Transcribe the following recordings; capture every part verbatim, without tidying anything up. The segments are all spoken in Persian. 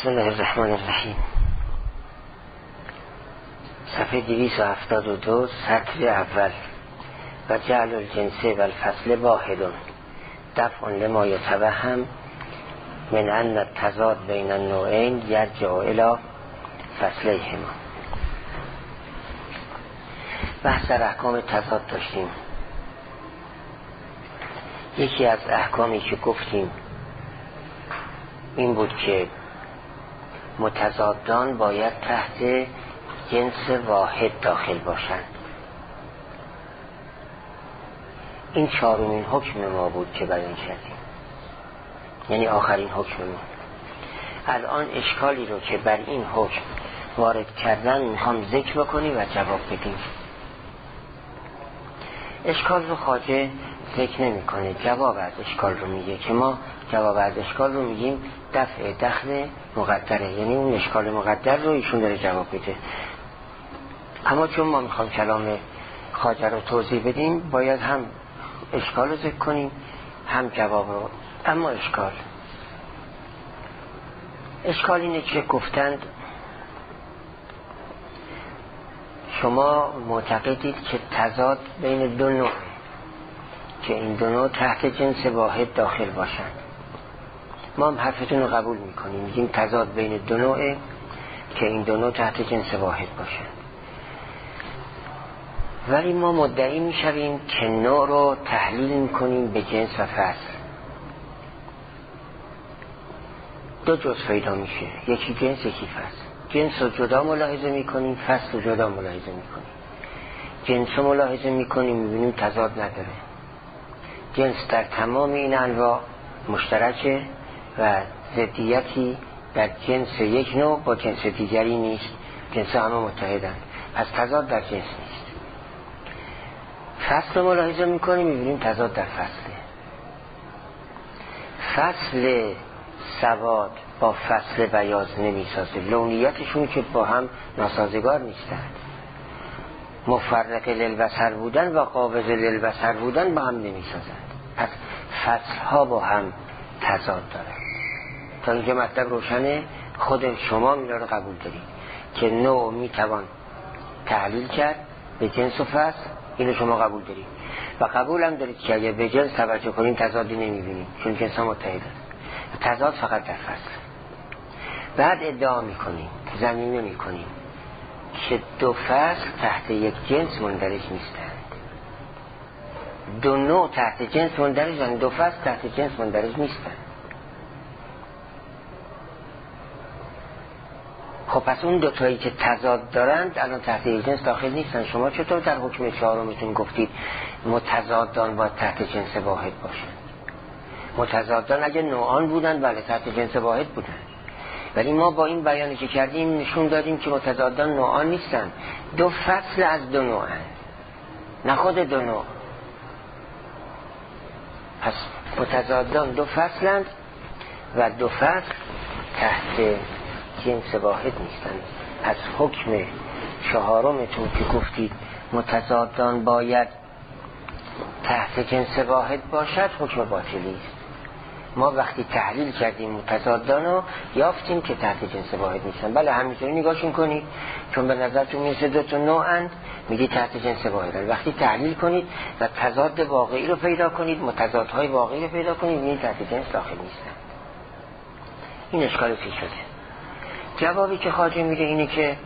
بسم الله الرحمن الرحیم. صفحه دویست و هفتاد و دو سطر اول. و جعل الجنس و الفصل واحدون دفع لما یتوهم من ان التضاد بین النوعین یرجع الی فصلیهما. بحث در احکام تضاد داشتیم. یکی از احکامی که گفتیم این بود که متضادان باید تحت جنس واحد داخل باشند. این چهارمین حکم ما بود که بیان کردیم، یعنی آخرین حکم ما. الان اشکالی رو که بر این حکم وارد کردن میخوام ذکر بکنیم و جواب بدیم. اشکال رو خواجه ذکر نمی کنه، جواب از اشکال رو میگه که ما جواب از اشکال رو میگیم دفع دخل مقدره، یعنی اون اشکال مقدر رو ایشون داره جواب بده. اما چون ما میخوام کلام خواجه رو توضیح بدیم باید هم اشکال رو ذکر کنیم هم جواب رو. اما اشکال اشکال اینه که گفتند شما معتقدید که تضاد بین دو نوع، که این دو نوع تحت جنس واحد داخل باشند. ما هم حرفتون رو قبول میکنیم، میگیم تضاد بین دو نوعه که این دو نوع تحت جنس واحد باشند. ولی ما مدعی میشویم که نوع رو تحلیل میکنیم به جنس و فصل. دو جزء پیدا میشه، یکی جنس یکی فصل. جنس رو جدا ملاحظه میکنیم، فصل رو جدا ملاحظه میکنیم. جنس رو ملاحظه میکنیم میبینیم تضاد نداره. جنس در تمام این انواع مشترکه و ضدیتی در جنس یک نوع با جنس دیگری نیست. جنس همه متحدن، پس تضاد در جنس نیست. فصل رو ملاحظه میکنیم میبینیم تضاد در فصله. فصل سواد با فصل بیاض نمیسازه، لونیتشون که با هم ناسازگار نیستند. مفرق للبصر بودن و قابض للبصر بودن با هم نمیسازند. پس فصل ها با هم تضاد دارند. تا اینجا مطلب روشنه. خود شما اینا رو قبول دارید که نوع میتوان تحلیل کرد به جنس و فصل، اینو شما قبول دارید و قبول هم دارید که اگه به جنس توجه کنیم تضادی نمیبینیم چون جنس ها متحد است. تضاد فقط در فصل. بعد ادعا میکنیم، زمینه میکنیم که دو فصل تحت یک جنس مندرج نیستند. دو نوع تحت جنس مندرجند، دو فصل تحت جنس مندرج نیستند. خب پس اون دو تایی که تضاد دارند الان تحت یک جنس داخل نیستن. شما چطور در حکم چهارمتون گفتید متضادان با تحت جنس واحد باشند؟ متضادان اگه نوعان بودن بله تحت جنس واحد بودن، ولی ما با این بیانی که کردیم نشون دادیم که متضادان نوعان نیستن، دو فصل از دو نوعن، نه خود دو نوع. پس متضادان دو فصلند و دو فصل تحت جنس واحد نیستن. از حکم چهارمتون که گفتید متضادان باید تحت جنس واحد باشد حکم باطلی است. ما وقتی تحلیل کردیم متضادان رو یافتیم که تحت جنس واحد نیستن. بله همینطوری نگاهشون کنید چون به نظرتون میرسه دو تا نوعند، میگی تحت جنس واحدن. وقتی تحلیل کنید و تضاد واقعی رو پیدا کنید، متضادهای واقعی رو پیدا کنید، میگید تحت جنس داخل نیستن. این اشکال پیش شده. جوابی که خواجه میده اینه که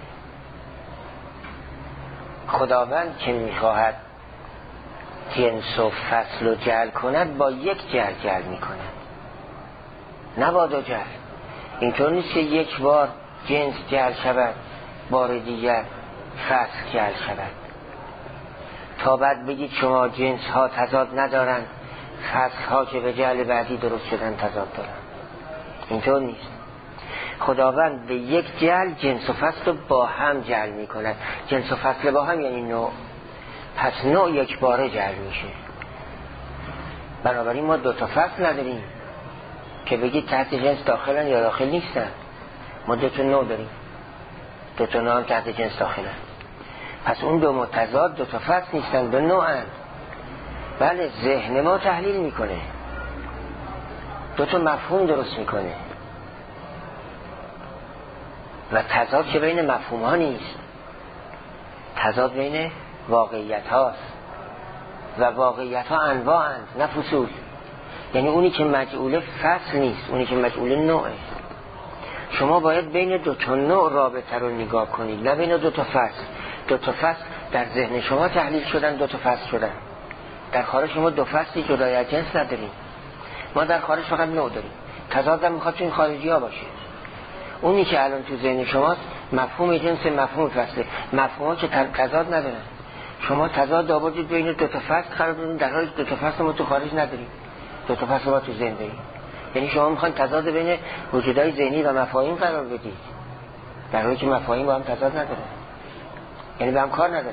خداوند که میخواهد جنس و فصل رو جعل کند با یک جعل جعل میکند، نه با دو جعل. اینطور نیست که یک بار جنس جعل شود بار دیگر فصل جعل شود تا بعد بگید شما جنس ها تضاد ندارن، فصل ها که به جعل بعدی درست شدن تضاد دارن. اینطور نیست. خداوند به یک جعل جنس و فصل رو با هم جعل می کند. جنس و فصل با هم یعنی نوع. پس نوع یک باره جعل میشه. بنابراین ما دو تا فصل نداریم که بگید تحت جنس داخلن یا داخل نیستن. ما دو تا نوع داریم، دو تا نوع هم تحت جنس داخلن. پس اون دو متضاد دو تا فصل نیستن، دو نوعن. بله ذهن ما تحلیل میکنه، دو تا مفهوم درست میکنه. و تضاد که بین مفهوم ها نیست، تضاد بین واقعیت هاست و واقعیت ها انواعند نه فصول. یعنی اونی که مجعول فصل نیست، اونی که مجعول نوعه. شما باید بین دو تا نوع رابطه رو نگاه کنید، نه بین دو تا فصل. دو تا فصل در ذهن شما تحلیل شدن، دو تا فصل شدن. در خارج شما دو فصلی جدای از جنس نداریم، ما در خارج فقط نوع داریم. تضاد هم میخواد تو این خارجی ها باشه. اونی که الان تو ذهن شماست مفهوم جنس، مفهوم فصله. مفهوم ها که تضاد ندارن. شما تضاد آوردید بین دو تا فصل قرار بدید، در حالی دو تا فصل ما تو خارج نداریم، دو تا فصل ما تو ذهن داریم. یعنی شما میخواین تضاد بین وجودهای ذهنی و مفاهیم قرار بدید، در حالی که مفاهیم با هم تضاد نداره، یعنی به هم کار نداره.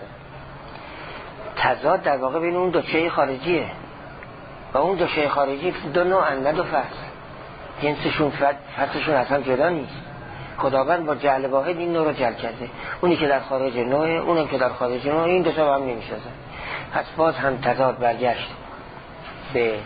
تضاد در واقع بین اون دو شیء خارجیه و اون دو شیء خارجی دو نوع نه دو فصل. جنسشون فصلشون اصلا جدا نیست. خداوند با جعل واحد این نوع رو جعل کرده، اونی که در خارج نوعه، اونم که در خارج نوعه، این دو تا با هم نمی‌سازن. پس باز هم تضاد برگشت به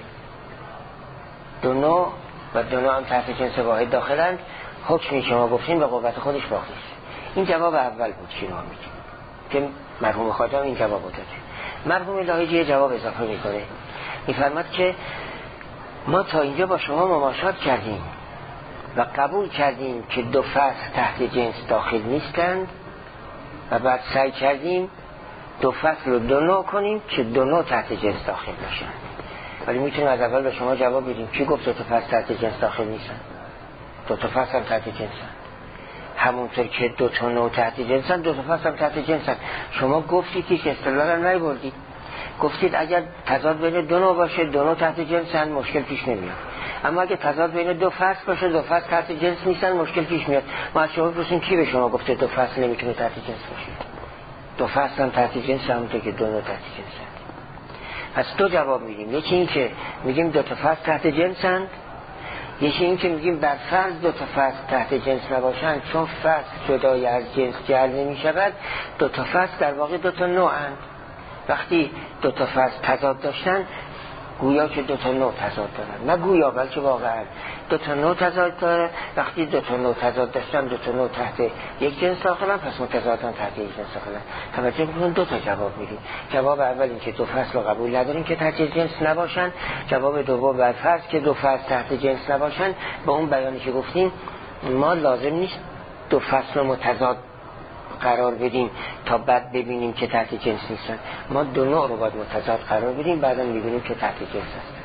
دو نوع و دو نوع هم تحت جنس واحد داخلند. حکمی شما گفتین به قوت خودش باقی است. این جواب اول بود که ما میگیم که مرحوم خاتم این جواب داده. مرحوم لاهیجی جواب اضافه میکنه، میفرماد که ما تا اینجا با شما مماشات کردیم و قبول کردیم که دو فصل تحت جنس داخل نیستند و بعد سعی کردیم دو فصل رو دو نوع کنیم که دو نوع تحت جنس داخل باشن. ولی میتونیم از اول به شما جواب بدیم کی گفت دو تا فصل تحت جنس داخل نیستن؟ دو تا فصل هم تحت جنسن. همونطور که دو تا نوع تحت جنسن، دو تا فصل هم تحت جنسن. شما گفتید که اصطلاحاً نمی‌بردید، گفتید اگر تضاد بین دو نوع باشه، دو نوع تحت جنسن، مشکل پیش نمیاد. اما اگه تضاد بین دو فصل باشه، دو فصل تحت جنس نیستن، مشکل پیش میاد. ما از شما بپرسیم کی به شما گفته دو فصل نمیتونه تحت جنس باشه؟ دو فصل هم تحت جنس، همونطور که دو نوع تحت جنسن. پس دو جواب میدیم، یکی این که میگیم دو تا فصل تحت جنسن، یکی این که میگیم بر فرض دو تا فصل تحت جنس نباشن، چون فصل جدای از جنس جعل نمیشود، دو تا فصل در واقع دو تا نوعند. وقتی دو تا فصل تضاد داشتن، گویا که دو تا نوع تضاد دارن، نه گویا بلکه واقعا دو تا نوع تضاد داره. وقتی دو تا نوع تضاد داشتن، دو تا نوع تحت یک جنس داخلن، پس متضادن تحت یک جنس داخلن. توجه کنید دو تا جواب میدیم. جواب اول این که دو فصل رو قبول نداریم که تحت جنس نباشن. جواب دوم بر فرض که دو فصل تحت جنس نباشن، با اون بیانی که گفتیم ما لازم نیست دو فصل رو متضاد قرار بدیم تا بعد ببینیم که تحت جنس نیستن. ما دو نوع رو باید متضاد قرار بدیم، بعدا میبینیم که تحت جنس هستن.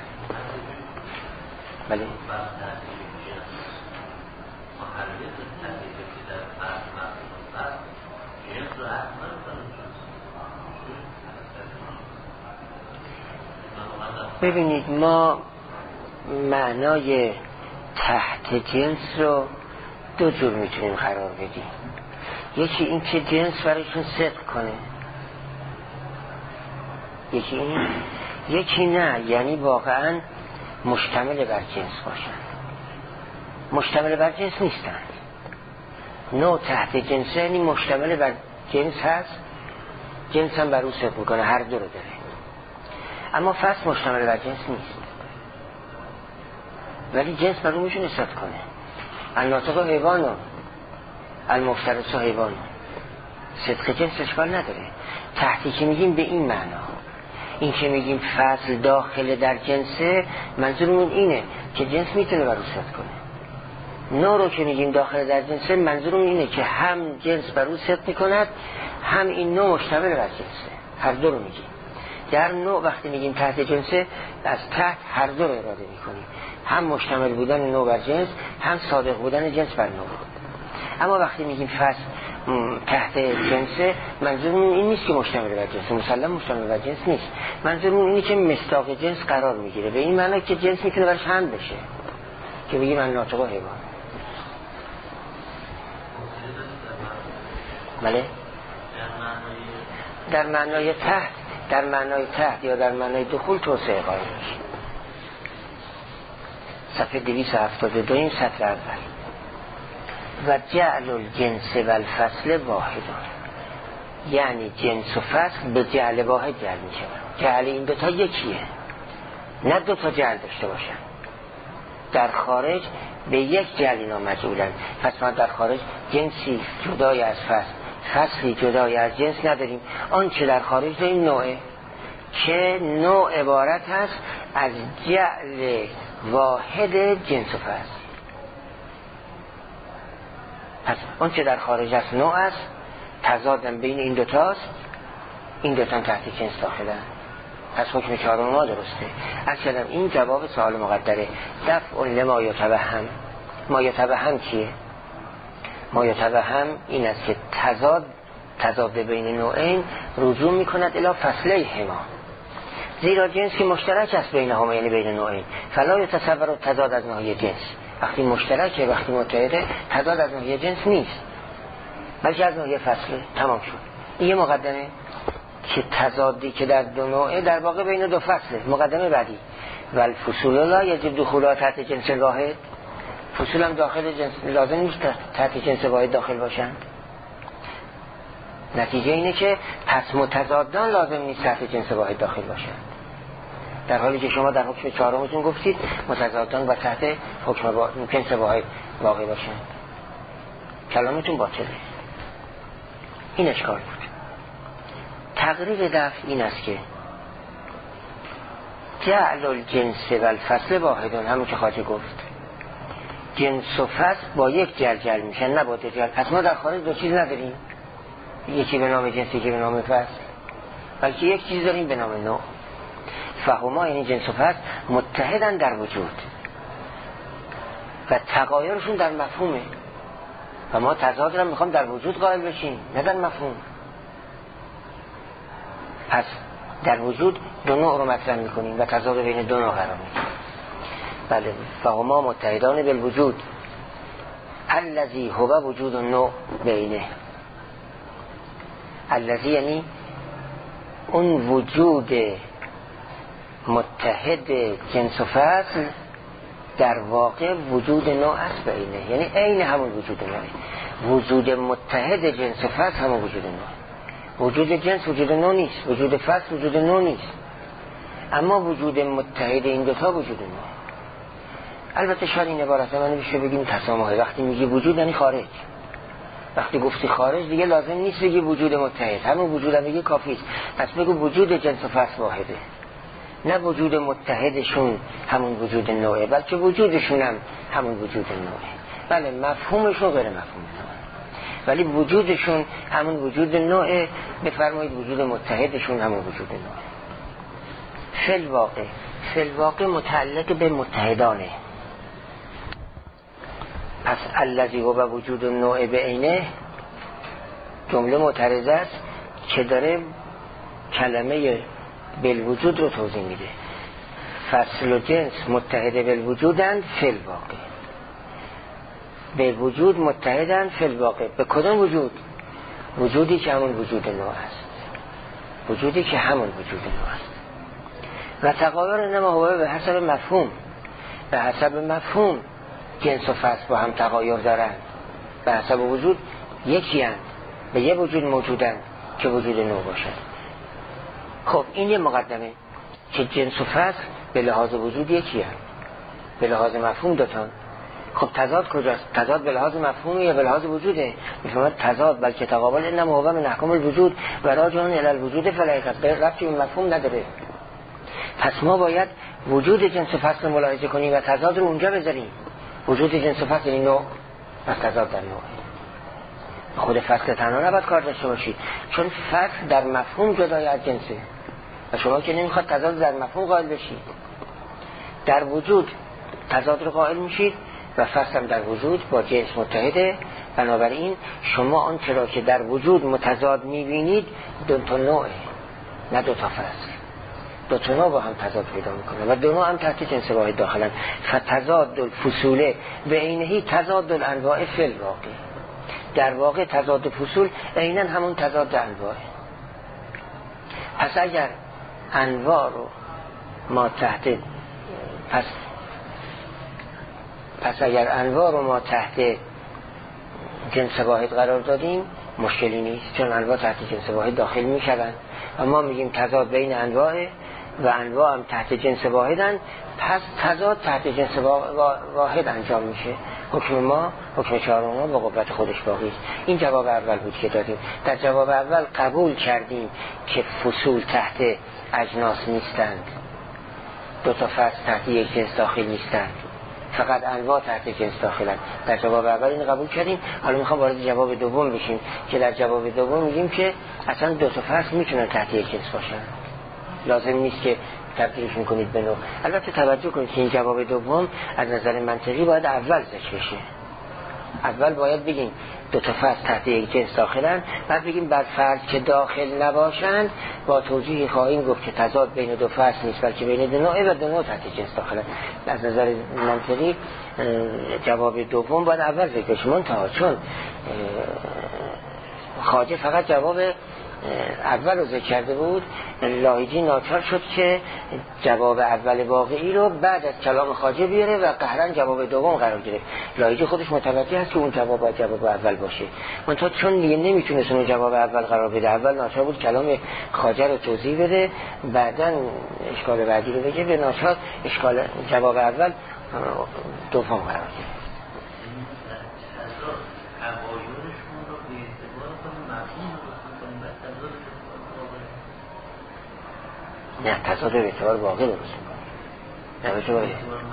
بله ببینید، ما معنای تحت جنس رو دو جور میتونیم قرار بدیم. یکی این که جنس برایشون صدق کنه، یکی این، یکی نه، یعنی واقعا مشتمل بر جنس باشن. مشتمل بر جنس نیستن. نوع تحت جنس یعنی مشتمل بر جنس هست، جنس هم بر او صدق میکنه، هر دو رو داره. اما فصل مشتمل بر جنس نیست، ولی جنس بر او میتونه صدق کنه. الناطق حیوانو المفترس حیوان، صدق جنس اشکال نداره. تحتی که میگیم به این معنا، این که میگیم فصل داخل در جنسه، منظورمون اینه که جنس میتونه بر او صدق کنه. نوع رو که میگیم داخل در جنسه، منظورمون اینه که هم جنس بر او صدق میکند، هم این نوع مشتمل بر جنسه. هر دو رو میگیم. در نوع وقتی میگیم تحت جنسه، از تحت هر دو رو اراده میکنیم، هم مشتمل بودن نوع بر جنس، هم صادق بودن جنس بر نوع. اما وقتی میگیم فصل تحت جنسه، منظورمون این نیست که مشتمل بر جنس، مسلم مشتمل بر جنس نیست. منظورمون اینه که مصداق جنس قرار میگیره، به این معنی که جنس میتونه برش هم بشه، که بگیم من ناطق و حیوان. بله؟ در معنای تحت، در معنای تحت یا در معنای دخول توسعه قائل میشه. صفحه دویست و هفتاد و دو این سطر اول. و جعل الجنس و الفصل واحد، یعنی جنس و فصل به جعل واحد جعل میشه. جعل این دوتا یکیه، نه دوتا جعل داشته باشن. در خارج به یک جعل اینا مجعولن. پس ما در خارج جنسی جدای از فصل، فصلی جدای از جنس نداریم. آن چه در خارج داریم نوعه که نوع عبارت هست از جعل واحد جنس و فصل. پس آن چه در خارج است نوع است، تضادم بین این دوتاست، این دوتان تحت جنس داخلن. پس حکم چهارم ما درسته. اصلا این جواب سوال مقدره. دفع لما یتوهم. ما یتوهم چیه؟ ما یتوهم این است که تضاد تضاد بین نوعین رجوع میکند الی فصله هما، زیرا جنس که مشترک است بین هما یعنی بین نوعین. فلا یتصور تضاد از ناحیه جنس. وقتی مشترکه، وقتی متحده، تضاد از ناحیه جنس نیست بلکه از ناحیه فصله. تمام شد. این یه مقدمه که تضادی که در دو نوعه در واقع بین دو فصله. مقدمه بعدی و الفصول لا یجب دخولها تحت جنس واحد. فصول هم داخل جنس لازم نیست تحت جنس واحد داخل باشند. نتیجه اینه که پس متضادان لازم نیست تحت جنس واحد داخل باشند، در حالی که شما در حکم چهارمتون گفتید متضادان و تحت حکم با... جنس واحد واقع باشند. کلامتون باطله. این اشکال بود. تقریر دفع این است که جعل الجنس و الفصل واحدون، همون که خواجه گفت جنس و فصل با یک جعل جعل میشن، نه با دو جعل. پس ما در خارج دو چیز نداریم، یکی به نام جنس یکی به نام فصل، بلکه یک چیز داریم به نام نوع. فهما یعنی جنس و فصل متحدن در وجود و تغایرشون در مفهومه و ما تضاد را میخوام در وجود قائل بشیم نه در مفهوم. پس در وجود دو نوع رو مطرح میکنیم و تضاد بین دو نوع قرار میدیم. بله، فهما متحدان بالوجود الذی هو وجود النوع بینه. الذی یعنی اون وجود متحد جنس و فصل در واقع وجود نوع است بینه، یعنی عین همون وجود نوع. وجود متحد جنس و فصل همون وجود نوع. وجود جنس وجود نوع نیست، وجود فصل وجود نوع نیست، اما وجود متحد این دوتا وجود نوع. البته شاید این عبارت من بشه بگیم تسامحه. وقتی میگی وجود یعنی خارج. وقتی گفتی خارج دیگه لازم نیست بگی وجود متحد، همون وجود هم بگی کافی است. پس بگو وجود جنس و فصل واحده، نه وجود متحدشون همون وجود نوعه، بلکه وجودشون هم همون وجود نوعه. بله، مفهومشون غیر مفهوم نوعه، ولی وجودشون همون وجود نوعه. بفرمایید وجود متحدشون همون وجود نوعه. فی الواقع، فی الواقع متعلق به متحدانه. پس الذی هو وجود النوع بعینه جمله معترضه است که داره کلمه بالوجود رو توضیح میده. فصل و جنس متحده بالوجودند فی الواقع. به وجود متحدند فی الواقع. به کدام وجود؟ وجودی که همون وجود نوع است، وجودی که همون وجود نوع است. و تغایر نما هو به حسب مفهوم. به حسب مفهوم جنس و فصل با هم تغایر دارند. به حسب وجود یکی هستند، به یه وجود موجودند که وجود نوع باشد. خب این یه مقدمه که جنس و فصل به لحاظ وجود یکی هست، به لحاظ مفهوم دوتان. خب تضاد کجاست؟ تضاد به لحاظ مفهومی یا به لحاظ وجوده؟ میفهمد تضاد بلکه تقابل انما هو من احکام الوجود و راجعون الی الوجود فلیقت، به ربطی به مفهوم نداره. پس ما باید وجود جنس و فصل ملاحظه کنیم و تضاد رو اونجا بذاریم. وجود جنس و فصل این نوع و تضاد در نوع. خود فصل تنها نباید کار داشته باشید، چون فصل در مفهوم جدای از جنسه و شما که نمیخواد تضاد در مفهوم قائل بشید. در وجود تضاد رو قائل میشید و فصل هم در وجود با جنس متحده. بنابراین شما آن چرا که در وجود متضاد میبینید دو تا نوعه، نه دو تا فصل. دو تا نوع با هم تضاد پیدا میکنه و دو نوع هم تحت جنس واحد داخلن. فتضاد الفصول به عینه تضاد الانواع فی الواقع. در واقع تضاد فصول عیناً همون تضاد انواع. پس اگر انواع رو ما تحت پس پس اگر انواع رو ما تحت جنس واحد قرار دادیم مشکلی نیست، چون انواع تحت جنس واحد داخل میشوند و ما میگیم تضاد بین انواع و انواع هم تحت جنس واحدن، پس تضاد تحت جنس واحد انجام میشه. حکم ما، حکم چهارم ما با قوت خودش باقی است. این جواب اول بود که دادیم. در جواب اول قبول کردیم که فصول تحت اجناس نیستند، دو تا فصل تحت یک جنس داخل نیستند، فقط انواع تحت جنس داخلند. در جواب اول این قبول کردیم. حالا میخوام وارد جواب دوم بشیم که در جواب دوم میگیم که اصلا دو تا فصل میتونن تحت یک جنس باشن، لازم نیست که تبدیلش میکنید به نوع. البته توجه کنید که این جواب دوم از نظر منطقی باید اول ذکر بشه. اول باید بگیم دو تا فصل تحت یک جنس داخلن، بعد بگیم بر فرض که داخل نباشند با توضیح خواهیم گفت که تضاد بین دو فصل نیست بلکه بین دو نوع و دو نوع تحت جنس داخلن. از نظر منطقی جواب دوم باید اول ذکر بشه. منتها چون خواجه فقط جواب اول رو ذکر کرده بود، لاهیجی ناچار شد که جواب اول واقعی رو بعد از کلام خواجه بیاره و قهرن جواب دوم قرار گرفت. لاهیجی خودش متوجه هست که اون جواب باید جواب اول باشه، منتها چون دیگه نمیتونست اون جواب اول قرار بده، اول ناچار بود کلام خواجه رو توضیح بده، بعدن اشکال بعدی رو بگه، به ناچار اشکال جواب اول دوم قرار گرفت. نه، تضاد به اعتبار واقع درست میکنه. نه به اعتبار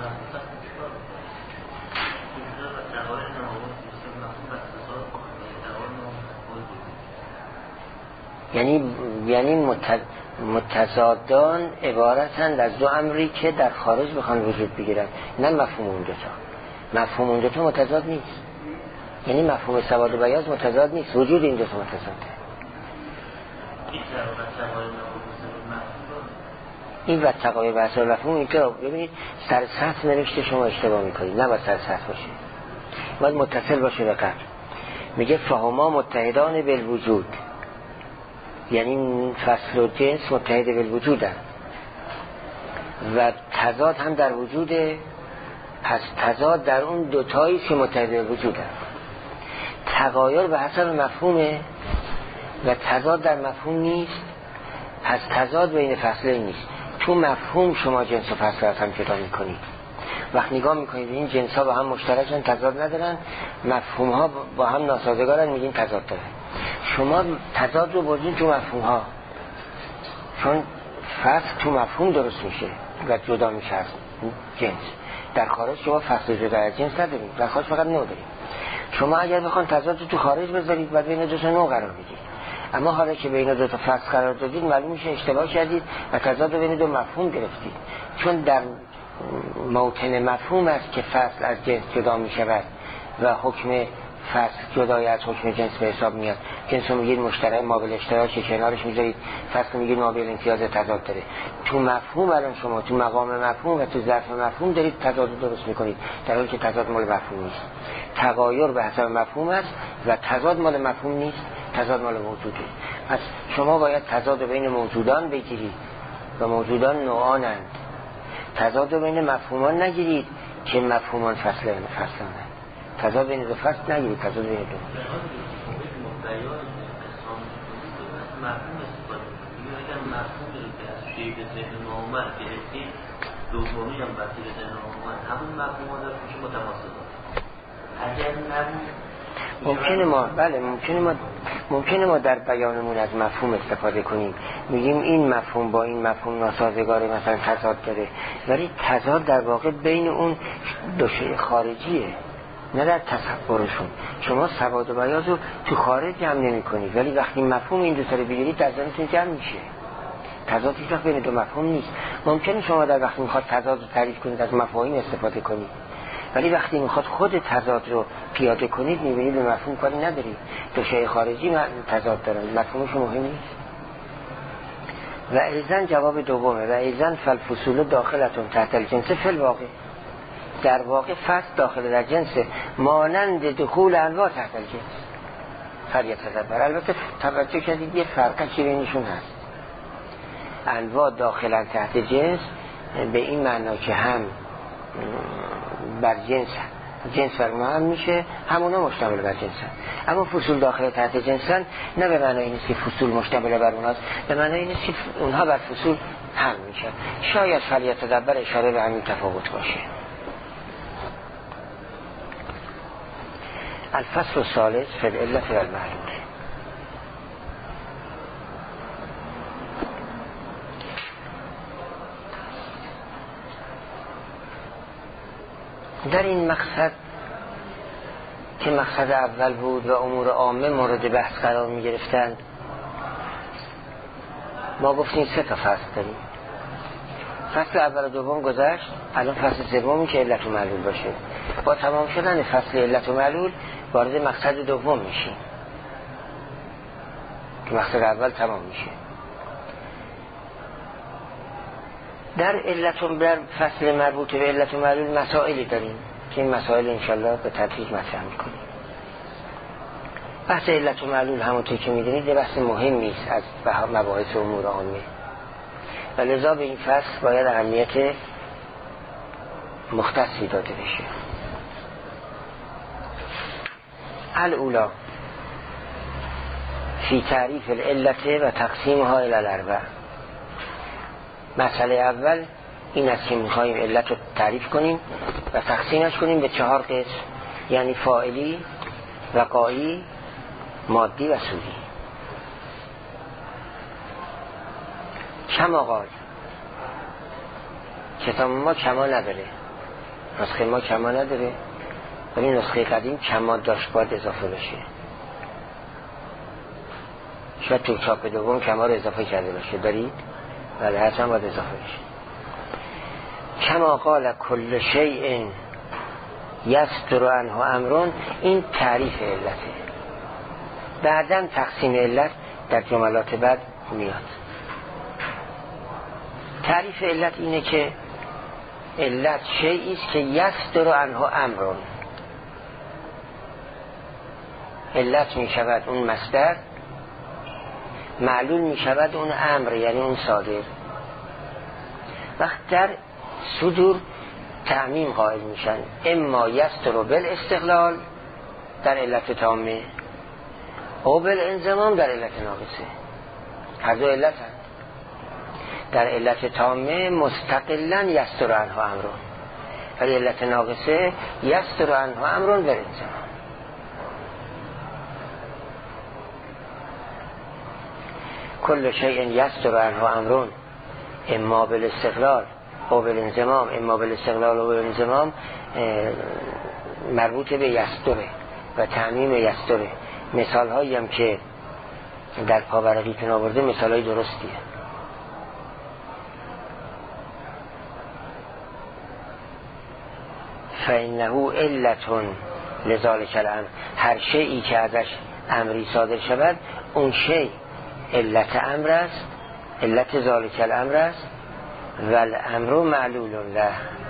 یعنی یعنی متضادان عبارتند از دو امری که در خارج بخوان وجود بگیرن، نه مفهوم اون دوتا. مفهوم اون دوتا متضاد نیست، یعنی مفهوم سواد و بیاض متضاد نیست، وجود این دوتا متضاده. این و تقاوی بحث و مفهوم اینجا ببینید سر سطح نوشته شما اشتباه میکنید، نه باید سر سطح باشه، باید متصل باشه به قبل. میگه فهما متحدان بالوجود، یعنی فصل و جنس متحد بالوجود هست و تضاد هم در وجوده، پس تضاد در اون دوتایی که متحد بالوجود هست. تغایر به حسب مفهومه و تضاد در مفهوم نیست، پس تضاد بین فصلین نیست. تو مفهوم شما جنس و فصل از هم جدا میکنید. وقت نگاه میکنید این جنس ها با هم مشترکن، تضاد ندارن، مفهوم ها با هم ناسازگارن، میگین تضاد داره. شما تضاد رو بردین تو مفهوم ها، چون فصل تو مفهوم درست میشه و جدا میشه از جنس. در خارج شما فصل جدا از جنس ندارید، در خارج فقط نوع دارید. شما اگر بخوان تضاد رو تو خارج بذارید بعد بین دو تا نوع قرار بدید، اما حالا که بین دو تا فصل قرار دادید معلوم میشه اشتباه کردید و تضاد بین دو مفهوم گرفتید، چون در موطن مفهوم است که فصل از جنس جدا میشود و حکم فصل جدای از حکم جنس به حساب میاد. جنس رو میگید مشترک مابل اشتراک، کنارش میذارید فصل میگید مابل امتیاز تضاد داره. تو مفهوم الان شما تو مقام مفهوم و تو ظرف مفهوم دارید تضاد درست میکنید، در حالی که تضاد مال مفهوم نیست. تغایر به حسب مفهوم است و تضاد مال مفهوم نیست، تضاد مال موجوده. پس شما باید تضاد بین موجودان بگیرید و موجودان نوعانند، تضاد بین مفهومان نگیرید که مفهومان فصلن فصلن تضاد بین دو فصل نگیرید، تضاد بین دو مفهوم استفاده کنید. اگر مفهومی که از شیء به ذهن ما اومد گرفتید، دومی هم وقتی به ذهن ما اومد همون مفهوم ها داره میشه متماسک. اگر نبود ممکنه ما بله ممکنه ما ممکنه ما در بیانمون از مفهوم استفاده کنیم، میگیم این مفهوم با این مفهوم ناسازگاره، مثلا تضاد داره، ولی تضاد در واقع بین اون دو شیء خارجیه، نه در تصورشون. شما سواد و بیاض رو تو خارج جمع نمی کنید، ولی وقتی مفهوم این دو تا رو بگیرید در ذهنتون جمع میشه. تضاد هیچ وقت بین دو مفهوم نیست. ممکنه شما در وقتی میخواد تضاد رو تعریف کنید از مفاهیم استفاده کنید، ولی وقتی میخواد خود تضاد رو پیاده کنید میبینید به مفهوم کاری ندارید، دو شیء خارجی تضاد دارن، مفهومش مهم نیست. و ایزن جواب دومه، و ایزن فالفصول داخلتون تحت الجنس فی الواقع، در واقع فصل داخل در جنس مانند دخول انواع تحت الجنس. فریت تدبر. البته توجه کردید یه فرقی بینشون هست، انواع داخلن تحت جنس به این معنا که هم بر جنس جنس بر اونها هم میشه، همونا مشتمل بر جنسن. اما فصول داخل تحت جنسن نه به معنای نیست که فصول مشتمل بر اونهاست، به معنای نیست که اونها بر فصول هم میشن. شاید فلیتدبر اشاره به همین تفاوت باشه. الفصل الثالث فی العلة والمعلول. در این مقصد که مقصد اول بود و امور عامه مورد بحث قرار می گرفتند، ما گفتیم سه تا فصل داریم. فصل اول و دوم گذشت، الان فصل سومی که علت و معلول باشه. با تمام شدن فصل علت و معلول وارد مقصد دوم میشیم که مقصد اول تمام میشه. در علت و در فصل مربوط به علت و معلول مسائلی داریم که این مسائل انشالله به تدریج مطرح میکنیم. بحث علت و معلول همونطور که میدونید یه بحث مهمی است از مباحث امور عامه و لذا به این فصل باید اهمیت مختصی داده بشه. الاولا فی تعریف العلت و تقسیمها الی الاربع. مسئله اول این است که میخواییم علت رو تعریف کنیم و تقسیمش کنیم به چهار قسم، یعنی فاعلی، وقاعی، مادی و سودی. کما قال، کتاب ما کما نداره، نسخه ما کما نداره، ولی نسخه قدیم کما داشت، باید اضافه بشه. شاید تو چاپ دوم کما رو اضافه کرده باشه، دارید؟ ولی حتما باید اضافه بشه. کما قال کل شیء یصدر عنه امر، این تعریف علته. بعداً تقسیم علت در جملات بعد میاد. تعریف علت اینه که علت شیئی است که یصدر عنه امر، علت می شود اون مصدر، معلول می شود اون امر یعنی اون صادر. وقت در صدور تعمیم قائل میشن، اما یصدر بالاستقلال در علت تامه او بالانضمام در علت ناقصه. هر دو علت هست. در علت تامه مستقلا یصدر عنه امر، ولی علت ناقصه یصدر عنه امر بالانضمام. کل شیء یصدر عنه امر اما بالاستقلال او بالانضمام، اما بالاستقلال او بالانضمام مربوط به یصدره و تعمیم یصدره. مثال هایی هم که در پاورقیتون آورده مثال های درستیه. فإنه علت لذلك الامر، هر شیئی که ازش امری صادر شود اون شیء علت امر است، علت ذالک الامر است و الامر معلول له.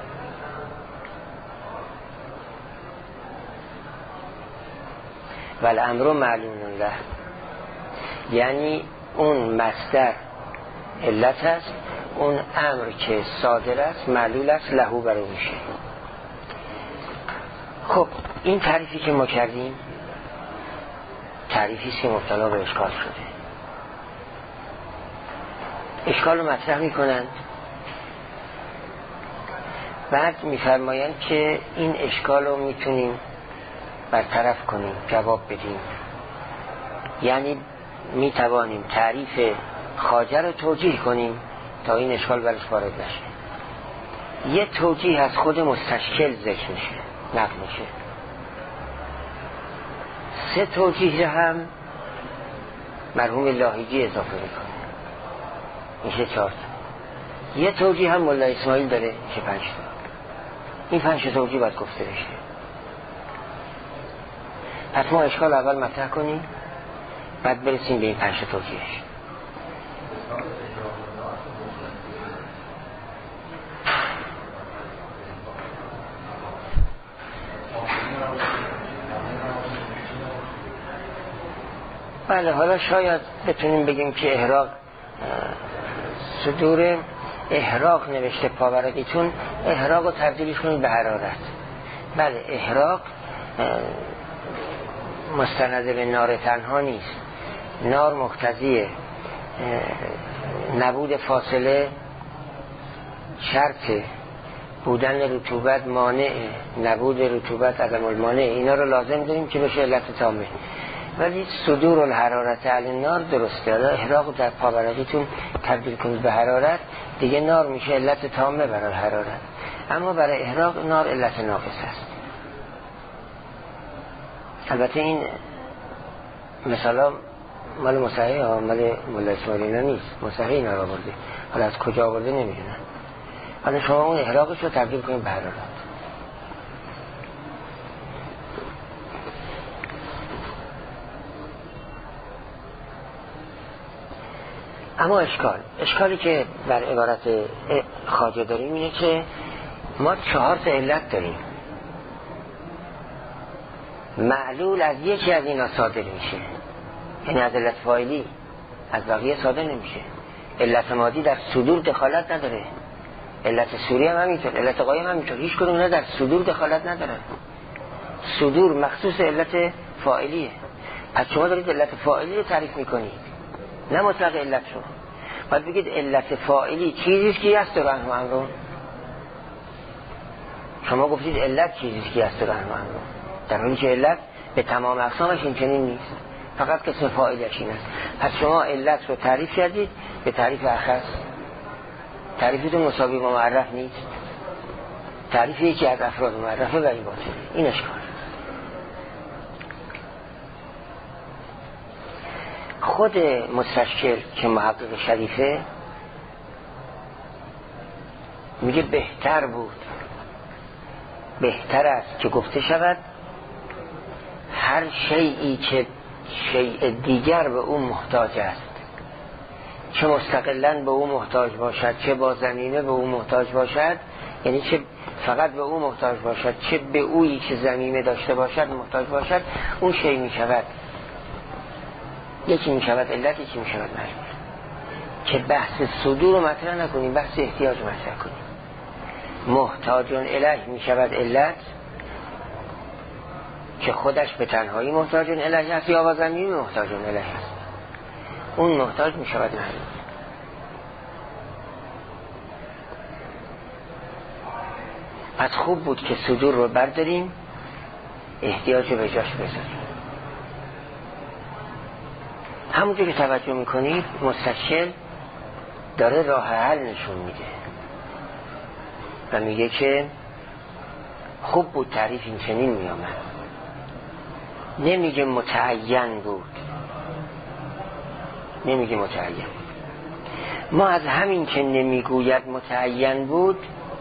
و الامر معلول له یعنی اون مصدر علت است، اون امر که صادر است معلول است، لهو برای میشه. خب این تعریفی که ما کردیم تعریفی است که مبتلا به اشکال شده. اشکال رو مطرح میکنند، بعد میفرمایند که این اشکال رو میتونیم برطرف کنیم، جواب بدیم. یعنی میتوانیم تعریف خواجه رو توجیه کنیم تا این اشکال برش وارد نشه. یه توجیه از خود مستشکل ذکر میشه، نقل میشه. سه توجیه هم مرحوم لاهیجی اضافه میکنه، میشه چهار تا. یه توجیه هم مولا اسماعیل داره، میشه پنج تا. این پنج تا توجیه باید گفته بشه. پس ما اشکال اول مطرح کنیم، بعد برسیم به این پنج تا توجیهش. بله، حالا شاید بتونیم بگیم که احراق صدور احراق نوشته پاورقی، چون احراق رو تبدیلش کنید به حرارت. بله احراق مستند به نار تنها نیست. نار مقتضی نبود فاصله، شرط بودن رطوبت مانع، نبود رطوبت عدم المانع، اینا رو لازم داریم که بشه علت تامه. ولی صدور الحرارت علی النار درسته. حالا احراق در پاورقیتون تبدیل کنید به حرارت، دیگه نار میشه علت تامه برای حرارت، اما برای احراق نار علت ناقص است. البته این مثلا مال مصحح ها، مال مولا اسماعیل اینا نیست، مصحح اینا را برده، حالا از کجا برده نمیدونن. حالا شما اون احراقش رو تبدیل کنید به حرارت. اما اشکال اشکالی که بر عبارت خواجه داریم اینه که ما چهار تا علت داریم، معلول از یکی از اینا صادر میشه، یعنی از علت فاعلی، از بقیه صادر نمیشه. علت مادی در صدور دخالت نداره، علت سوری هم همینطور، علت قایم همینطور، هیچ کدوم اینا در صدور دخالت نداره. صدور مخصوص علت فاعلیه. پس شما دارید علت فاعلی رو تعریف میکنید، نه مطلق علت رو. باید بگید علت فاعلی چیزیست که هست و رحم و امرون. شما گفتید علت چیزیست که هست و رحم و امرون، در حالی که علت به تمام اقسامش این چنین نیست، فقط قسم فاعلیش این است. پس شما علت رو تعریف کردید به تعریف اخص، تعریفتون مساوی با معرف نیست، تعریف یکی از افراد معرفه و این باطل. این اشکال. خود مستشکل که محقق شریفه میگه بهتر بود، بهتر است که گفته شود هر شیئی که شیء دیگر به اون محتاج است، چه مستقلاً به اون محتاج باشد، چه با زمینه به اون محتاج باشد، یعنی چه فقط به اون محتاج باشد، چه به اویی که زمینه داشته باشد محتاج باشد، اون شیء می شود یکی می شود علت، یکی می شود مجبور. که بحث صدور رو مطرح نکنیم، بحث احتیاج مطرح کنیم. محتاجون الیه می شود علت که خودش به تنهایی محتاجون الیه است، یا با زمینه محتاجون الیه است، اون محتاج می شود مجبور. پس خوب بود که صدور رو برداریم، احتیاج رو به جاش بذاریم. همونجور که توجه میکنید مستشکل داره راه حل نشون میده و میگه که خوب بود تعریف این چنین میامد، نمیگه متعین بود، نمیگه متعین. ما از همین که نمیگوید متعین بود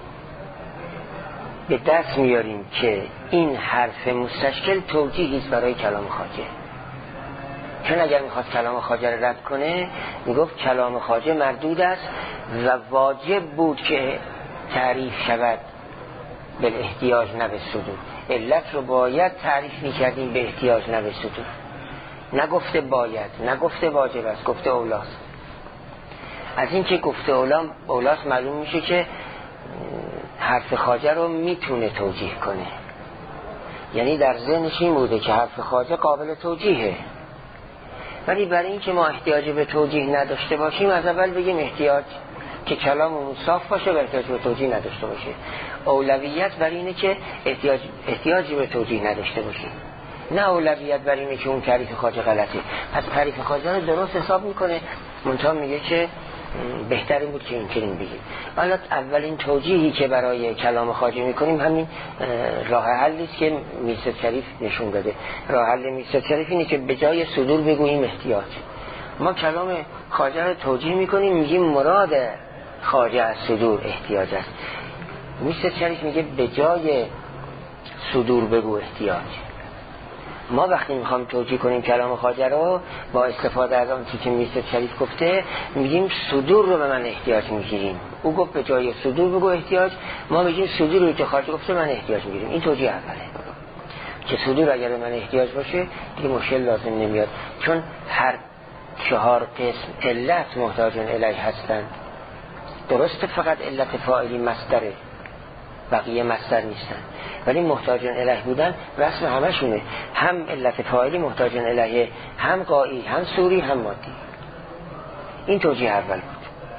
به دست میاریم که این حرف مستشکل توجیهی است برای کلام خواجه. چون اگر میخواد کلام خواجه رو رد کنه میگفت کلام خواجه مردود است و واجب بود که تعریف شود به احتیاج نه به صدور. علت رو باید تعریف میکردیم به احتیاج نه به صدور، نگفته باید، نگفته واجب است، گفته اولاست. از این که گفته اولا اولاست معلوم میشه که حرف خواجه رو میتونه توجیه کنه، یعنی در ذهنش این بوده که حرف خواجه قابل توجیهه. ولی برای این که ما احتیاج به توجیه نداشته باشیم از اول بگیم احتیاج، که کلاممون صاف باشه و احتیاج به توجیه نداشته باشه. اولویت برای اینه که احتیاج احتیاجی به توجیه نداشته باشیم، نه اولویت برای اینه که اون تعریف خواجه غلطه. پس تعریف خواجه رو درست حساب میکنه، منتها میگه که بهتر این بود که این چنین بگیم. حالا اولین توجیهی که برای کلام خواجه میکنیم همین راه حلی است که میرزا شریف نشون داده. راه حل میرزا شریف اینه که به جای صدور بگوییم احتیاج. ما کلام خواجه رو توجیه میکنیم، میگیم مراد خواجه از صدور احتیاج است. میرزا شریف میگه به جای صدور بگو احتیاج. ما وقتی میخوام توجیه کنیم کلام خواجه رو با استفاده از آن چیزی که میرزا شریف گفته میگیم صدور رو به من احتیاج میگیریم. او گفت به جای صدور بگو احتیاج، ما میگیم صدور رو که خواجه گفته من احتیاج میگیریم. این توجیه اوله که صدور اگر به من احتیاج باشه دیگه مشکل لازم نمیاد، چون هر چهار قسم علت محتاجون الیه هستند. درسته فقط علت فاعلی مصدره، بقیه مصدر نیستن. ولی محتاجن الیه بودن رسم همشونه، هم علت فاعلی محتاجن الیه، هم غایی، هم صوری، هم مادی. این توجیه اول بود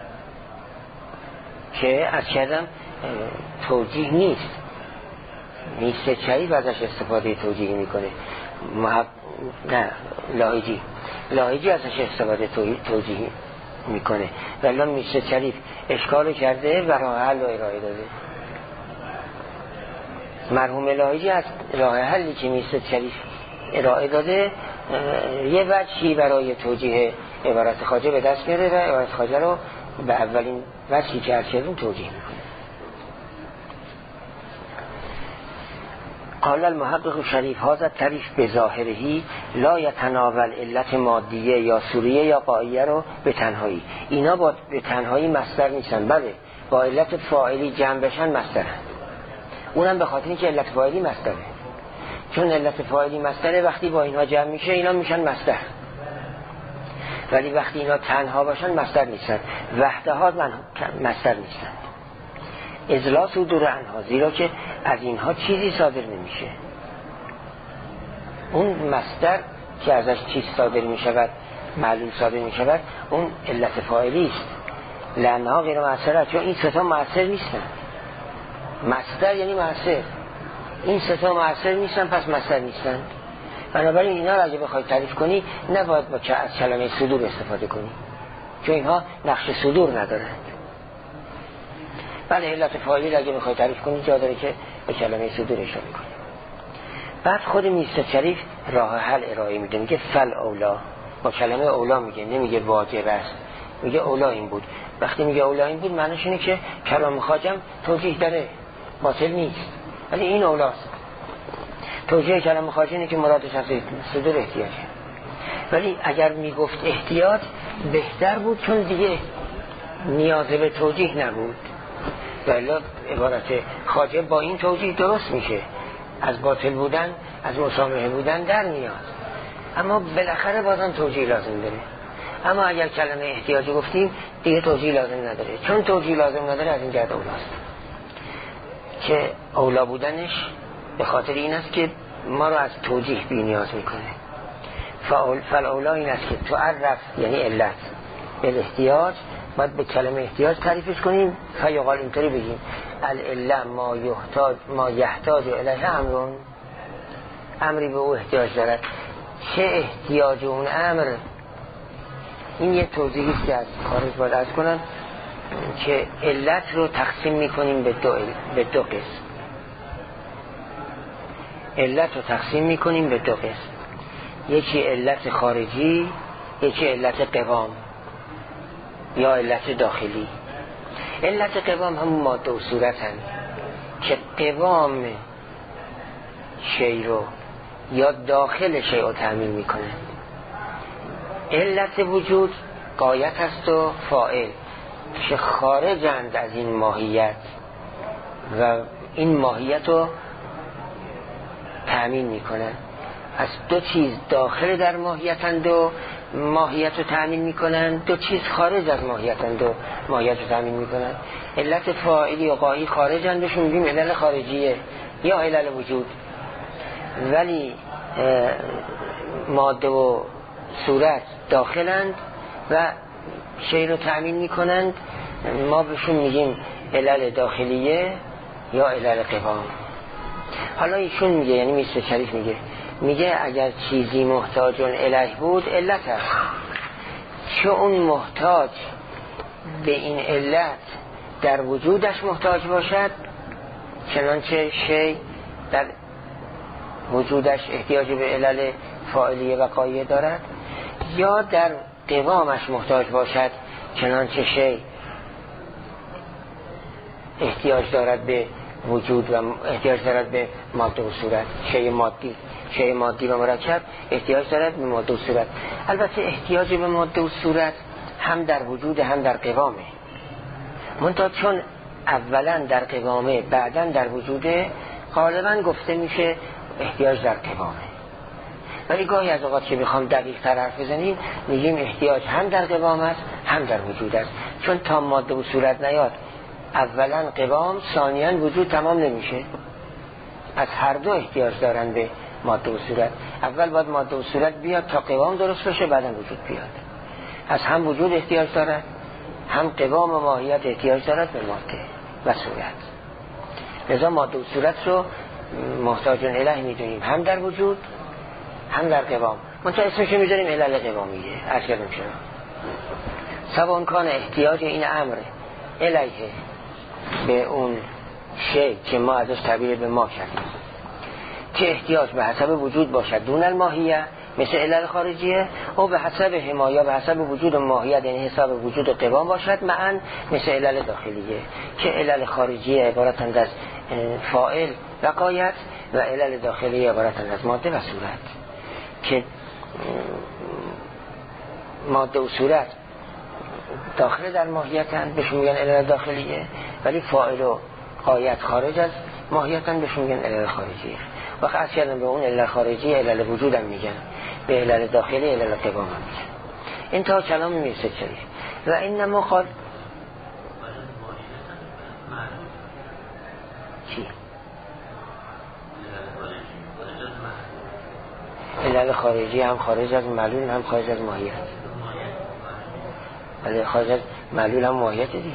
که از کردم توجیه نیست، نیست شریف ازش استفاده توجیه میکنه. محب... نه لاهیجی لاهیجی ازش استفاده توجیه میکنه، ولی میشه شریف اشکال کرده و راه حل رو ارائه داده. مرحوم لاهیجی از راه حلی که میشه شریف ارائه داده یه وجهی برای توجیه عبارت خواجه به دست میاره و عبارت خواجه رو به اولین وجهی که از کردیم توجیه میکنه. قال المحقق شریف هذا تعریف به ظاهرهی لا یتناول علت مادیه یا سوریه یا قاییه رو به تنهایی. اینا با به تنهایی مصدر نیستن، بله با علت فاعلی جمع بشن مصدرن. اونم به خاطر اینکه علت فاعلی مصدره، چون علت فاعلی مصدره وقتی با اینها جمع میشه اینا میشن مصدر، ولی وقتی اینا تنها باشن مصدر نیستن، وحده ها مصدر نیستن. اجلاس صدور عنها، زیرا که از اینها چیزی صادر نمیشه. اون مصدر که ازش چیز صادر میشود، معلوم صادر میشود، اون علت فاعلی است. لانها غیر مؤثره، چون این سه تا مؤثر نیستن. مصدر یعنی مؤثر، این سه تا مؤثر نیستن، پس مصدر نیستن. بنابراین اینا را اگه بخوای تعریف کنی نباید با که از کلمه صدور استفاده کنی، چون اینها نقش صدور ندارند. بله علت فاعلی اگه بخوای تعریف کنی جا داره که به کلمه صدور اشاره کنی. بعد خود میرزا شریف راه حل ارائه میده، میگه فل اولا، با کلمه اولا میگه، نمیگه واجب است، میگه اولا این بود. وقتی میگه اولا این بود معنیش اینه که کلام خواجم توجیه داره، باطل نیست، ولی این اولاست. توجیه کلام خواجه اینه که مرادش از صدور احتیاجه، ولی اگر میگفت احتیاج بهتر بود، چون دیگه نیاز به توجیه نبود. ولی عبارت خواجه با این توجیه درست میشه، از باطل بودن، از مسامحه بودن در میاد، اما بالاخره بازم توجیه لازم داره. اما اگر کلمه احتیاج گفتیم دیگه توجیه لازم نداره، چون توجیه لازم نداره از این جهت اولاست که اولا بودنش به خاطر این است که ما رو از توجیه بی نیاز میکنه. فال اولا این است که تعرف یعنی علت به احتیاج، باید به کلمه احتیاج تعریفش کنیم. فیقال اینطوری بگیم العله ما یحتاج ما یحتاج الیه امرون، امری به او احتیاج دارد. چه احتیاج اون امر؟ این یه توضیحی است که از خارج باید از کنم که علت رو تقسیم میکنیم به دو به دو قسم. علت رو تقسیم میکنیم به دو قسم، یکی علت خارجی، یکی علت قوام یا علت داخلی. علت قوام همون ماده و صورت هم که قوام شی رو یا داخل شی رو تأمین میکنه. علت وجود غایت است و فاعل که خارجند از این ماهیت و این ماهیت رو تأمین میکنن. از دو چیز داخل در ماهیتند و ماهیت رو تأمین میکنن، دو چیز خارج از ماهیتند و ماهیت رو تأمین میکنن. علت فاعلی و غایی خارجند بهشون میگیم علل خارجیه یا علل وجود، ولی ماده و صورت داخلند و شی رو تأمین میکنند، ما بهشون میگیم علل داخلیه یا علل قوام. حالا ایشون میگه، یعنی میرزا شریف میگه میگه اگر چیزی محتاجون الیه بود علت هست، چون اون محتاج به این علت در وجودش محتاج باشد، چنانچه شی در وجودش احتیاج به علل فاعلیه و غایه دارد، یا در قوامش محتاج باشد، چنانچه شی احتیاج دارد به وجود و احتیاج دارد به ماده و صورت. شی مادی شی مادی و مرکب احتیاج دارد به ماده و صورت. البته احتیاج به ماده و صورت هم در وجود هم در قوامه، منتها چون اولا در قوامه بعدا در وجوده، غالبا گفته میشه احتیاج در قوامه. ولی گاهی از اوقات که بخوام دقیق تر حرف بزنیم میگیم احتیاج هم در قوام است هم در وجود است، چون تا ماده و صورت نیاد اولا قوام، ثانیاً وجود تمام نمیشه. از هر دو احتیاج دارن به ماده و صورت. اول باید ماده و صورت بیاد تا قوام درست بشه، بعدا وجود بیاد. از هم وجود احتیاج دارد، هم قوام و ماهیت احتیاج دارد به ماده و صورت. لذا ماده و صورت رو محتاج الیه میدونیم، هم در وجود هم در قوام. منتها اسمشو میذاریم علل قوامیه. عرض کردم شما سواء کان احتیاج این امر الیه به اون شی که ما ازش تعبیر به ما کردیم که احتیاج به حسب وجود باشد دون الماهیه مثل علل خارجیه، او به حسب حمایه به حسب وجود ماهیت یعنی حساب وجود و قوام باشد معاً مثل علل داخلیه که علل خارجیه عبارتند از فاعل و غایت و علل داخلیه عبارتند از ماده و صورت که ماده و صورت داخل در ماهیتن بهشون میگن علل داخلیه، ولی فاعل و غایت خارج از ماهیتن بهشون میگن علل خارجیه. وقت از کردن به اون علل خارجی علل وجود هم میگن، به علل داخلی علل قوام هم میگن. این تا کلام میرسه چریف و این نماخال چی؟ علل خارجی هم خارج از معلول هم خارج از ماهیت، ولی خارج از معلول هم ماهیت دیگه.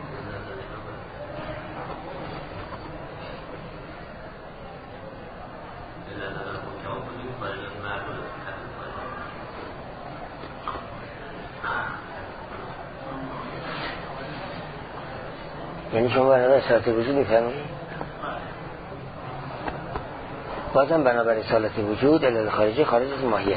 یعنی شما بنابرای اصالت وجود میفرمایید؟ بازم بنابرای اصالت وجود علل خارجی خارج از ماهیت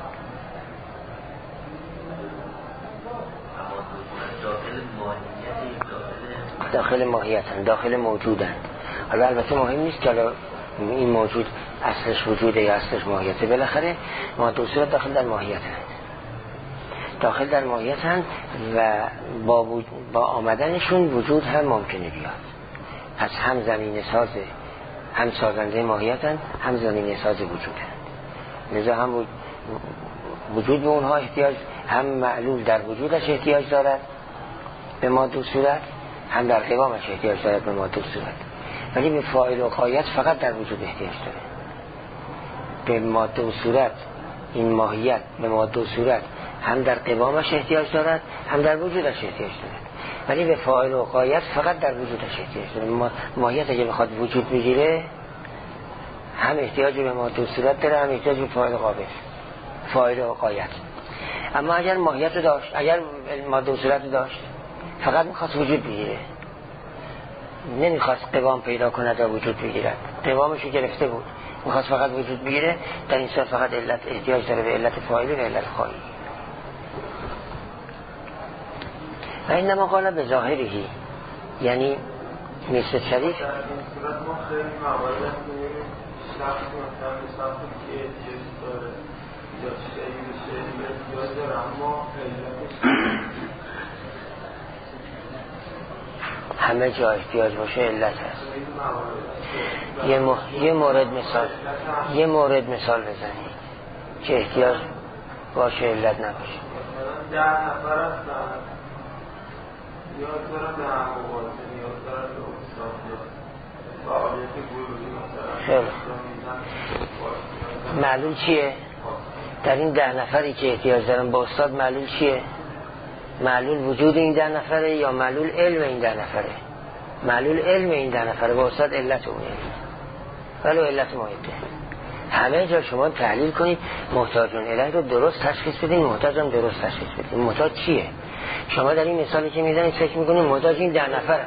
داخل ماهیتن، داخل موجودن. حالا البته مهم نیست که این موجود اصلش وجوده یا اصلش ماهیته، بالاخره ماده و صورت داخل در ماهیتن داخل در ماهیتن و با, با آمدنشون وجود هم ممکنه بیاد. پس هم زمینه سازه، هم سازنده ماهیتن، هم زمینه ساز وجودن. لذا هم وجود به اونها احتیاج، هم معلول در وجودش احتیاج دارد به ماده و صورت، هم در قوامش احتیاج دارد به ماده و صورت. ولی به فاعل و غایت فقط در وجود احتیاج داره. به ماده و صورت، این ماهیت به ماده و صورت هم در قوامش احتیاج دارد، هم در وجودش احتیاج دارد. ولی به فاعل و غایت فقط در وجودش احتیاج داره. ماهیت اگه بخواد وجود بگیره هم احتیاج به ماده و صورت داره، هم احتیاج به فاعل و قابل فاعل و غایت. اما اگر ماهیت داشت، اگر ماده و صورت داشت، فقط میخواست وجود بگیره، نمیخواست قوام پیدا کند و وجود بگیرد. قوامشو گرفته بود، میخواست فقط وجود بگیره، در این صورت فقط علت احتیاج داره به علت فاعلی و علت خواهی. و اینما قال به ظاهری، یعنی مثل شریف در این صورت ما خیلی موارد که شخص مثلا به شخصی که احتیاج داره یا شیعی به شیعی احتیاج داره اما همه جا احتیاج باشه علت هست. یه, م... یه مورد مثال یه مورد مثال بزنید که احتیاج باشه علت نباشه. ده نفر هستن نیاز دارن به هم مبارزه، نیاز دارن به اصلاح فعالیت گروهی مثلا. معلول چیه؟ در این ده نفری که احتیاج دارن به استاد معلول چیه؟ معلول وجود این ده نفره یا معلول علم این ده نفره؟ معلول علم این ده نفره، به استاد علت اون علم ولو علت مایده. همه جا شما تحلیل کنید، محتاجون الیه رو درست تشخیص بدین، محتاجم درست تشخیص بدین. محتاج چیه؟ شما در این مثالی که میزنید فکر میکنید محتاج این ده نفره.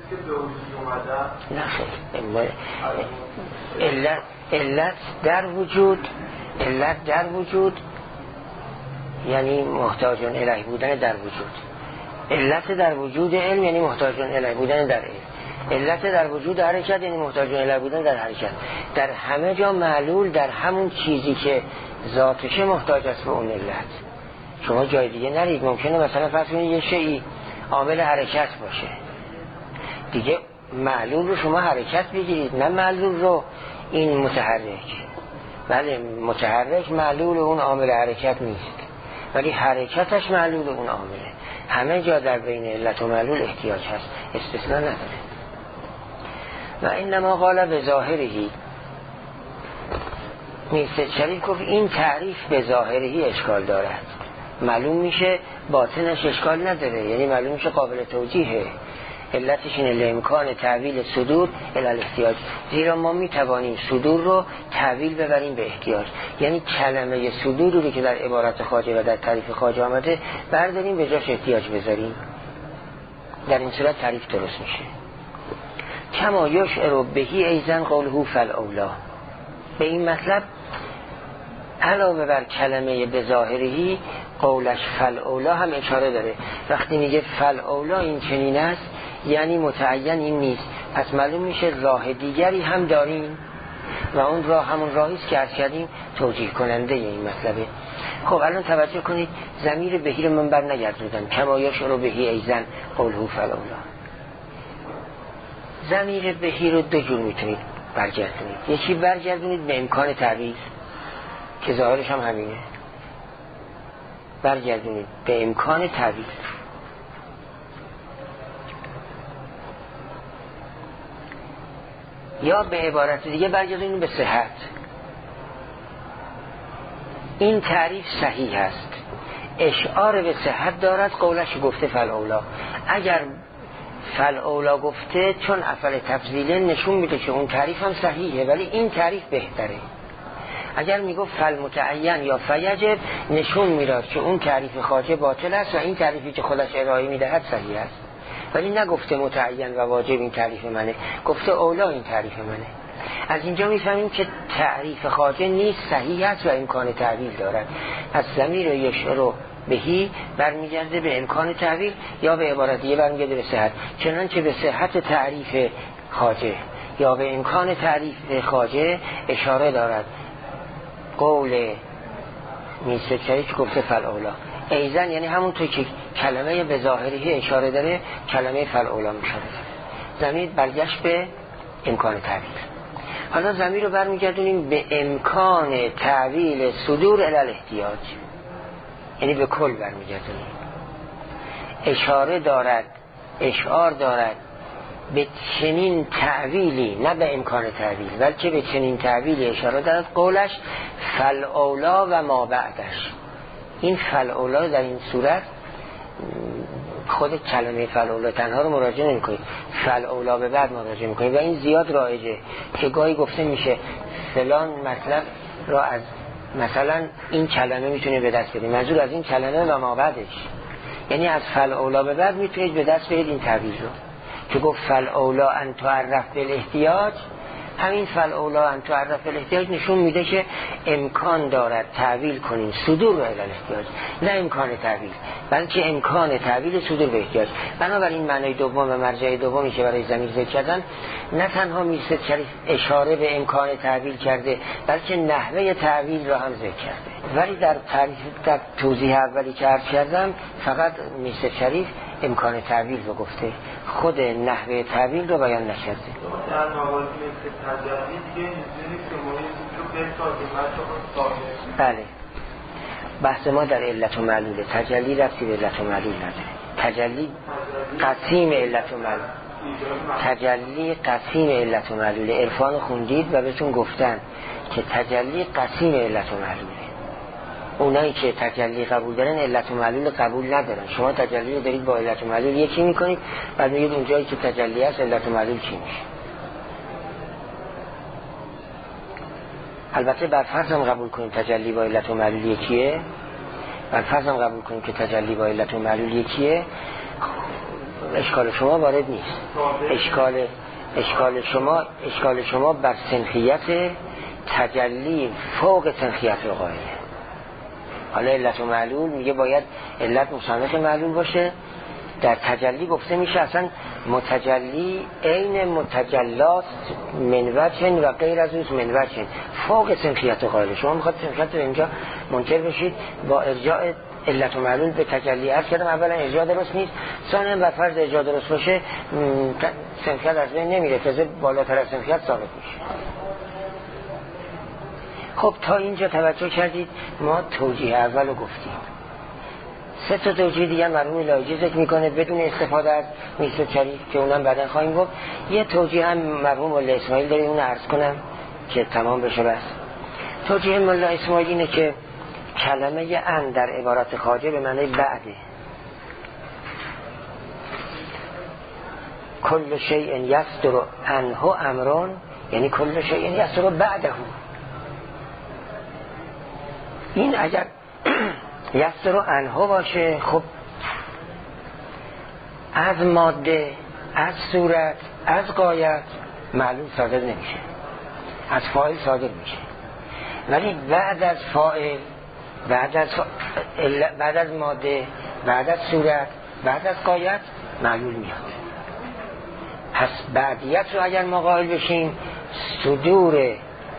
نه خیلی علت علت در وجود علت در وجود یعنی محتاجون الیه بودن در وجود. علت در وجود علم یعنی محتاجون الیه بودن در علم. علت در وجود حرکت یعنی محتاجون الیه بودن در حرکت. در همه جا معلول در همون چیزی که ذاتش محتاج است به اون علت. شما جای دیگه نرید. ممکنه مثلا فرض کنید یه شیئی عامل حرکت باشه، دیگه معلول رو شما حرکت بگیرید، نه معلول رو این متحرک. بله متحرک معلول اون عامل حرکت نیست، ولی حرکتش معلول اون عامله. همه جا در بین علت و معلول احتیاج هست، استثناء نداره. و انما قال به ظاهرهی، میرسد شریف گفت این تعریف به ظاهرهی اشکال دارد، معلوم میشه باطنش اشکال نداره، یعنی معلوم میشه قابل توجیهه. علتش اینه لامکان تعویل صدور الی الاحتیاج، زیرا ما میتوانیم صدور رو تعویل ببریم به احتیاج، یعنی کلمه صدور رو که در عبارت خواجه و در تعریف خواجه آمده برداریم به جاش احتیاج بذاریم، در این صورت تعریف درست میشه. کما یشعر بهی ایزن قوله فالاولا، به این مطلب علاوه بر کلمه بظاهرهی قولش فالاولا هم اشاره داره. وقتی میگه فالاولا این چنین است یعنی متعین این نیست، پس معلوم میشه راه دیگری هم داریم و اون راه همون راهی است که عرض کردیم توجیه کننده این مطلبه. خب الان توجه کنید، ضمیر بهی رو من بر نگردوندم، کما یشعر بهی ایزن قوله فالاولا. ضمیر بهی رو دو جور میتونید برگردونید، یکی برگردونید به امکان تعویض که ظاهرش هم همینه، برگردونید به امکان تعویض. یا به عبارت دیگه برگردونید به صحت. این تعریف صحیح است، اشعار به صحت دارد، قولش گفته فالاولا. اگر فالاولا گفته چون افعل تفضیله نشون میده که اون تعریف هم صحیحه، ولی این تعریف بهتره. اگر میگفت فالمتعین یا فیجب نشون میداد که اون تعریف خواجه باطل است و این تعریفی که خودش ارائه میدهد صحیح است، ولی نگفته متعین و واجب این تعریف منه، گفته اولا این تعریف منه. از اینجا میفهمیم که تعریف خواجه نیست صحیح است و امکان تعویل دارد. پس ضمیر یشعر بهی برمیگرده به امکان تعویل، یا به عبارت دیگه برمیگرده به صحت، چنانچه به صحت تعریف خواجه یا به امکان تعریف خواجه اشاره دارد. قول میرسد شریف گفته فالاولا ایزن، یعنی همونطور که کلمه به ظاهری اشاره داره کلمه فالاولا میشه. ضمیر برگشت به امکان تعویل. حالا ضمیر رو برمیگردونیم به امکان تعویل صدور الی الاحتیاج، یعنی به کل برمیگردونیم. اشاره دارد، اشعار دارد به چنین تعویلی، نه به امکان تعویل بلکه به چنین تعویلی اشاره دارد. قولش فالاولا و ما بعدش. این فالاولا در این صورت خود کلمه فالاولا تنها رو مراجعه نمی کنید، فالاولا به بعد مراجعه می کنید و این زیاد رایجه که گاهی گفته میشه فلان مطلب را از مثلا این کلمه میتونه به دست بدید، منظور از این کلمه و ما بعدش، یعنی از فالاولا به بعد میتونید به دست بدید این تعبیر رو که گفت فالاولا ان تعرف بالاحتیاج. همین فالاولا ان تعرف بالاحتیاج نشون میده که امکان دارد تعویل کنیم صدور رو الی الاحتیاج، نه امکان تعویل بلکه امکان تعویل صدور به احتیاج. بنابراین معنای دوم و مرجع دومی که برای ضمیر ذکر کردن، نه تنها میرسد شریف اشاره به امکان تعویل کرده بلکه نحوه تعویل را هم ذکر کرده. ولی در تعریف در توضیح اولی که عرض کردم فقط میرسد شریف امکان تعویل رو گفته، خود نحوه تعویل رو بیان نکرده. در موارد مثل تجلی دیگه اینجوری که ما یه رو بسازیم. بله، بحث ما در علت و معلوله. تجلی ربطی به علت و معلول نداره. تجلی قسیم علت و معلول، تجلی قسیم علت و معلوله. عرفان خوندید و بهتون گفتن که تجلی قسیم علت و معلوله. اونایی که تجلی قبول دارن علت و معلول قبول ندارن. شما تجلی رو دارید با علت و معلول یکی میکنید، بعد میگید اونجایی که تجلی هست علت و معلول چی میشه. البته بر فرض هم قبول کنیم تجلی با علت و معلول یکیه، بر فرض هم قبول کنیم که تجلی با علت و معلول یکیه، اشکال شما وارد نیست. اشکال اشکال شما اشکال شما بر سنخیت تجلی فوق سنخیت قائله. حالا علت و معلول میگه باید علت مصنف معلول باشه. در تجلی گفته میشه اصلا متجلی عین متجلات منوچن و غیر از اوز منوچن، فوق سنخیت قائله. شما میخواد سنخیت رو اینجا منکر بشید با ارجاع علت و معلول به تجلی. عرض کردم اولا ارجاع درست نیست، ثانیا بر فرض ارجاع درست باشه سنخیت از بین نمیره، تازه بالاتر از سنخیت ثابت میشه. خب تا اینجا توجه کردید، ما توجیه اول رو گفتیم. سه تا توجیه دیگه مرحوم الهی ذکر میکنه بدون استفاده از میسر شریف که اونم بعدن خواهیم گفت. یه توجیه هم مرحوم مولا اسماعیل داره، اون عرض کنم که تمام بشه. بس توجیه مولا اسماعیل اینه که کلمه ان در عبارت خواجه به معنی بعده. کل شیء یصدر عنه امرون، یعنی کل شیء یصدر بعده. این اگر یصدر عنه باشه، خب از ماده، از صورت، از غایت معلوم صادر نمیشه، از فاعل صادر میشه. ولی بعد از فاعل، بعد از بعد از ماده، بعد از صورت، بعد از غایت معلول میاد. پس بعدیت رو اگر ما قائل بشیم، صدور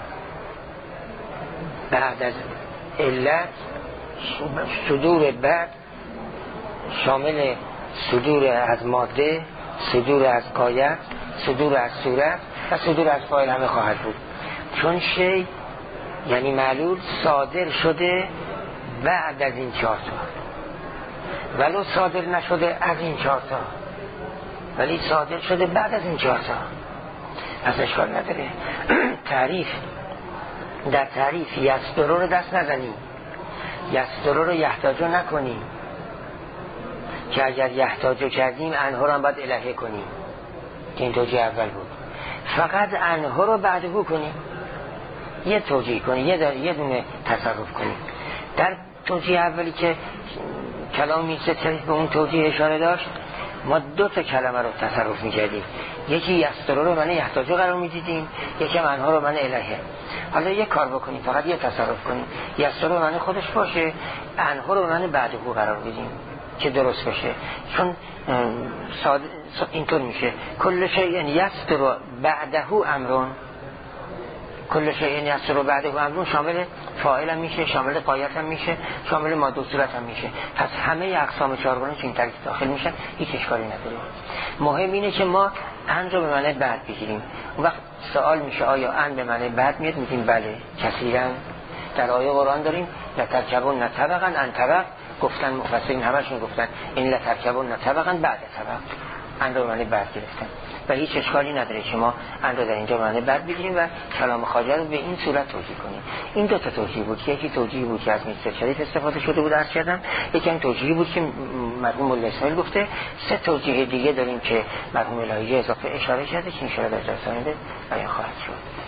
بعد از علت، صدور بعد شامل صدور از ماده، صدور از غایت، صدور از صورت و صدور از فاعل همه خواهد بود. چون شی یعنی معلول صادر شده بعد از این چهار تا، ولو صادر نشده از این چهار تا، ولی صادر شده بعد از این چهار تا، پس اشکال نداره. تعریف در تعریف یصدر رو دست نزنیم، یصدر رو یحتاجو نکنیم که اگر یحتاجو کردیم انها رو هم باید الهه کنیم که این توجیه اول بود. فقط انها رو بعدهو کنیم، یه توجیه کنیم، یه, یه دونه تصرف کنیم. در توجیه اولی که کلام میسر شریف به اون توجیه اشاره داشت، ما دو تا کلمه رو تصرف میکردیم، یکی یصدر رو معنی یحتاجو قرار میدیدیم، یکی انها رو معنی الهه. حالا یه کار بکنیم، فقط یه تصرف کنیم، یصدر رو معنی خودش باشه، انها رو معنی بعدهو قرار بدیم که درست باشه. چون ساده اینطور میشه کل شیء یصدر بعده امرون، کل شیء یصدر بعده امرون شامل فاعل هم میشه، شامل غایت هم میشه، شامل ماده و صورت هم میشه. پس همه اقسام چهارگانه چون ترکیب داخل میشن، هیچ اشکالی نداره. مهم اینه که ما ان رو به معنی بعد بگیریم. اون وقت سوال میشه آیا ان به معنی بعد میاد؟ میگیم بله، کثیرا در آیه قرآن داریم لترکبون طبقا ان طبق، گفتن مفسرین همشون گفتن این لترکبون طبقا بعد طبق، ان رو به معنی بعد گرفتن و هیچ اشکالی نداره که ما ان رو در اینجا معنی بعد بگیریم و کلام خواجه رو به این صورت توجیه کنیم. این دو تا توجیه بود، یکی توجیه بود که از میسر شریف استفاده شده بود عرض کردم، یکی هم توجیه بود که مرحوم مولا اسماعیل گفته. سه توجیه دیگه داریم که مرحوم الهی اضافه اشاره کرده که ان شاء الله در جلسه آینده بیان خواهد شد.